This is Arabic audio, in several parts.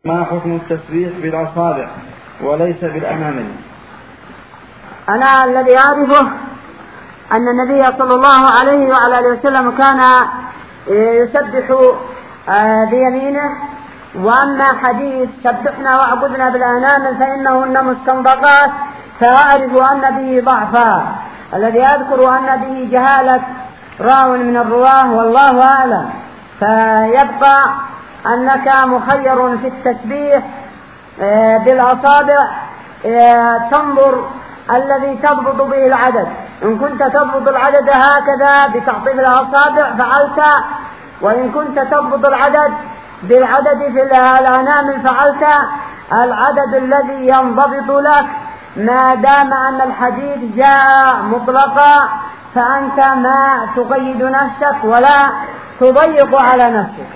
ما حكم التسبيح بالأصابع وليس بالأنامل؟ أنا الذي أعرفه أن النبي صلى الله عليه وعلى آله وسلم كان يسبح بيمينه. وأما حديث سبحنا واعبدنا بالأنامل فإنهن مستنبطات، فأعرف أن به ضعفا. الذي أذكر أن به جهالة راو من الرواه والله أعلم. فيبقى أنك مخير في التسبيح بالأصابع، تنظر الذي تضبط به العدد. إن كنت تضبط العدد هكذا بتعطيف الأصابع فعلت، وإن كنت تضبط العدد بالعدد في الأنامل فعلت. العدد الذي ينضبط لك ما دام أن الحديث جاء مطلقا، فأنت ما تقيد نفسك ولا تضيق على نفسك.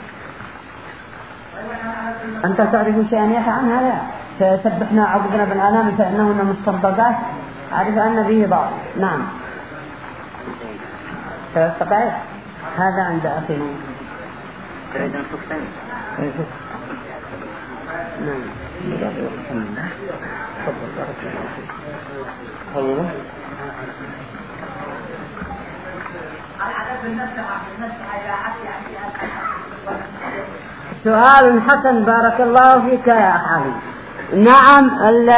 أنت تعرف شيئا يحيى عن هذا؟ سبحنا عبدنا بالأنامل فإنهن مستنبطات، أعرف أن به ضعف. نعم. تستطيع هذا عند أخي. نعم. سؤال حسن بارك الله فيك يا أخي. نعم،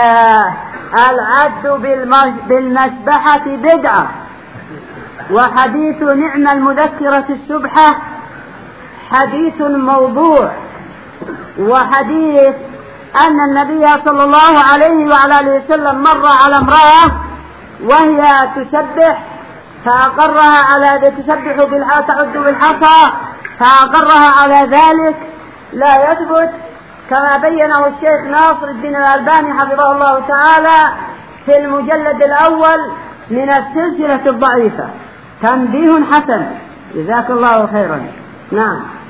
العد بالمسبحة بدعة، وحديث نعم المذكرة السبحة حديث موضوع، وحديث أن النبي صلى الله عليه وعلى آله وسلم مر على امرأة وهي تسبح فأقرها على تسبح تعد بالحصى فأقرها على ذلك، لا يثبت كما بينه الشيخ ناصر الدين الألباني حفظه الله تعالى في المجلد الأول من السلسلة الضعيفة. تنبيه حسن، جزاك الله خيرا. نعم.